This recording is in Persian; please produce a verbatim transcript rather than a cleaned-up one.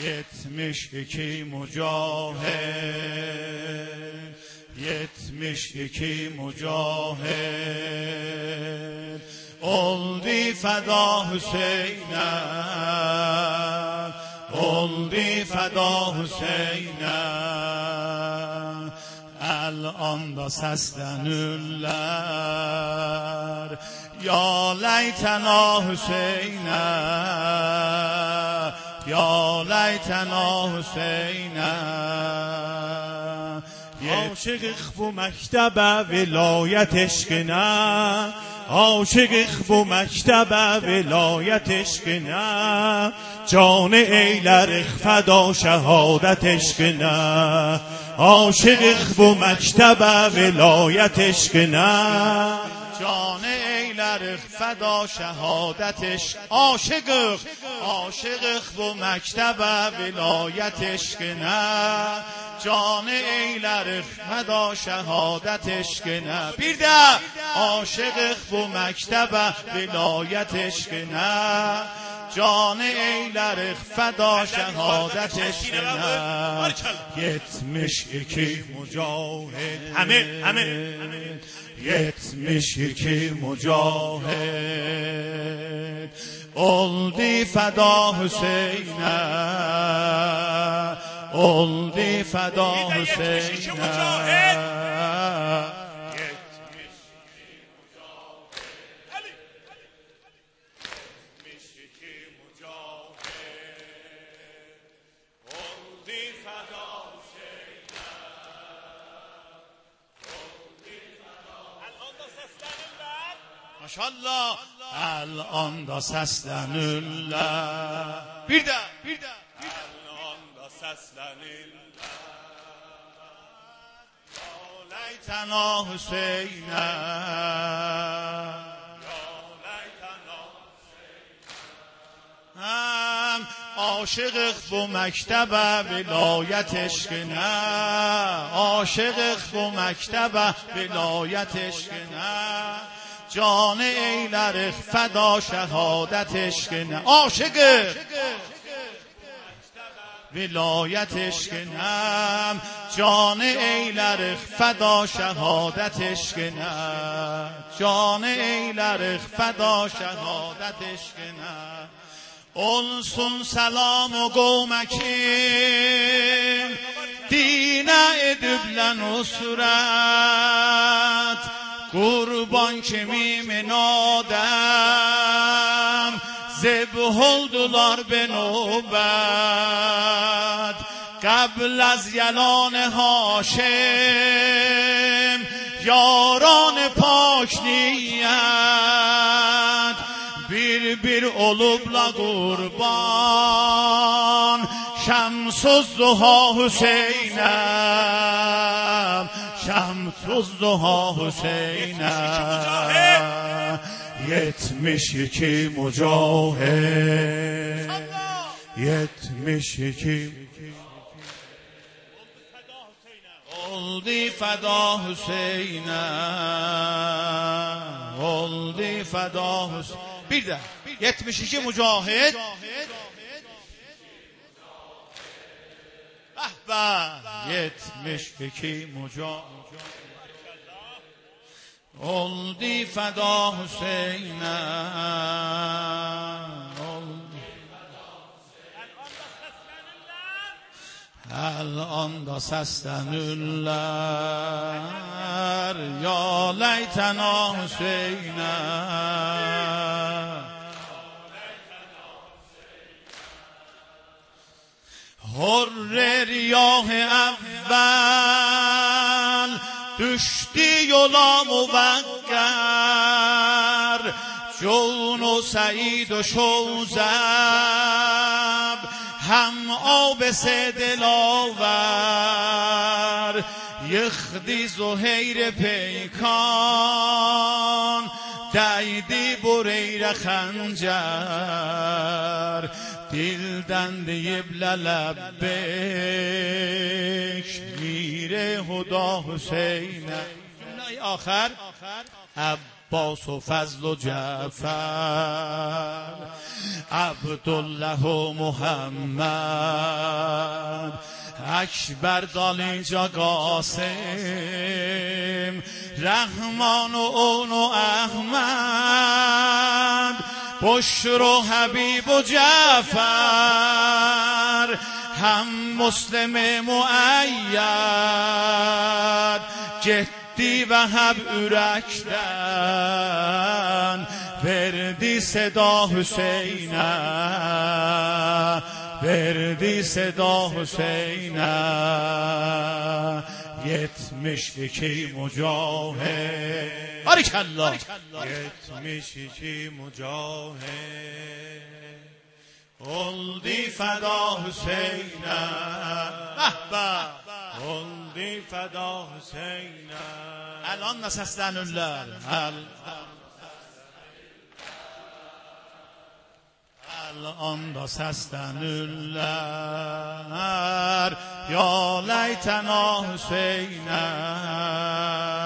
Yetmiş iki mücahit, yetmiş iki mücahit oldu feda Hüseyin'e, oldu feda Hüseyin'e. الان دا سستنürler یا لیتنا حسینه یا لیتنا حسینه. عاشق bu mektebe vilayet eşkine, عاشق bu mektebe vilayet eşkine, can eyler feda şehadet eşkine. عاشق bu mektebe vilayet eşkine, can eyler feda şehadet eşk. عاشق عاشق bu mektebe vilayet eşkine, can eyler feda şehadet eşkine. Bir de عاشق bu mektebe vilayet eşkine, can eyler feda şehadet eşkine. Yetmiş iki mücahit, همه همه yetmiş iki mücahit oldu feda Hüseyin'e, oldu feda Hüseyin'e. Maşallah الان دا سستنürler. Bir de bir de الان دا سستنürler یا لیتنا حسینه یا لیتنا حسینه. هم عاشق bu mektebe vilayet eşkine، عاشق bu mektebe vilayet eşkine، can eyler feda şehadet eşkine. عاشق vilayet eşkine، can eyler feda şehadet eşkine، can eyler feda şehadet eşkine. Olsun selam o qavməkin dinə ediblə nusrət, qurban kimi min adəm zebh oldular be növbət. قبل از یلان هاشم یاران پاک نیت، bir bir olubla qurban Şəmsüz Zuha Hüseynəm, Şəmsüz Zuha Hüseynəm. Yetmiş iki mücahit, yetmiş iki oldu feda Hüseynə, oldu feda Hüseynə. Bir de yetmiş iki mücahit. Ah be, yetmiş iki mücahit oldu feda Hüseynə, oldu. الان دا سستنürler یا لیتنا حسینه. حر riyah اول düştü yola muvaqqar، جون و سعید و شوزب هم آبس دلاور، یخدی زهیر پیکان دیدی بریر خنجر، dilden deyip lelebbek mire huda Hüseyin'e. Cümle-i ahir عباس و فضل و جعفر، عبدالله و محمد، اکبر دالینجا قاسم، رحمان و اون و احمد، بشر و حبیب و جعفر، هم مسلم مؤید، جدی و هب ürəkdən verdi صدا Hüseyn'e، verdi صدا Hüseyn'e. yetmiş iki mücahid، barikallah، yetmiş iki mücahid oldu feda Hüseyn'e، oldu feda Hüseyn'e. الان səslənirlər، الان da səslənirlər، ya leytena Hüseyn'e،